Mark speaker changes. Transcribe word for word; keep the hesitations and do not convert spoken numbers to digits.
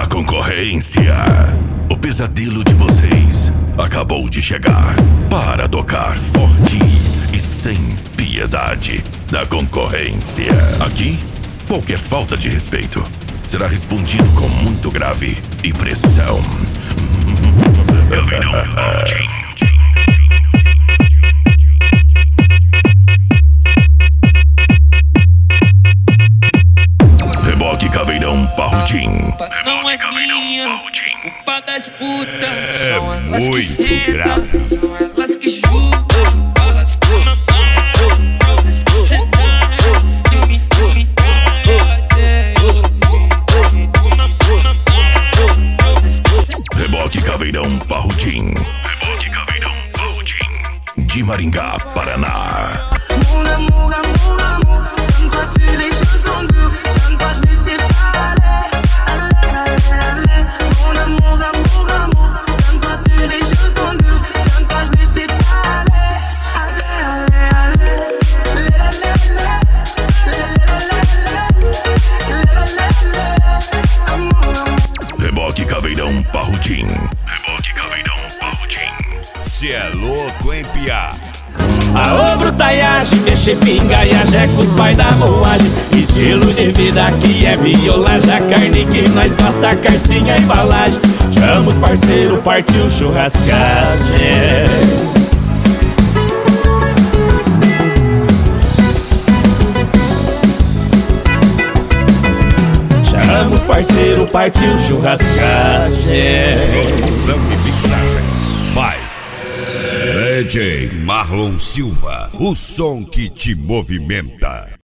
Speaker 1: A concorrência. O pesadelo de vocês acabou de chegar para tocar forte e sem piedade da concorrência. Aqui, qualquer falta de respeito será respondido com muito grave e pressão. Reboque Caveirão Parrutim.
Speaker 2: Não é minha, culpa das putas.
Speaker 1: É
Speaker 2: São elas que
Speaker 1: muito
Speaker 2: sentam,
Speaker 1: grave.
Speaker 2: são elas que chutam, elas que mamam, elas que sentam. Eu me, eu me
Speaker 1: Reboque Caveirão Parrutim. Reboque Caveirão Parrutim. De Maringá, Paraná.
Speaker 3: Mon amour, amour, amour, sans toi tu les choses sont dures, sans toi je ne sais pas aller, aller, aller, aller. Mon amour, amour, amour, sans toi tu les choses sont dures, sans toi je ne sais pas aller, aller, aller, aller.
Speaker 1: Reboque Caveirão Parrutim. Reboque Caveirão Parrutim.
Speaker 4: Cê é louco, hein, piá?
Speaker 5: Aô, brutaiagem, mexer pinga e ajé com os pai da moagem. Estilo de vida aqui é violagem, a carne que nós gosta, carcinha, embalagem. Chama os parceiro, partiu churrascagem. Chama os parceiro, partiu churrascagem.
Speaker 4: Produção e mixagem by D J Marlon Silva, o som que te movimenta.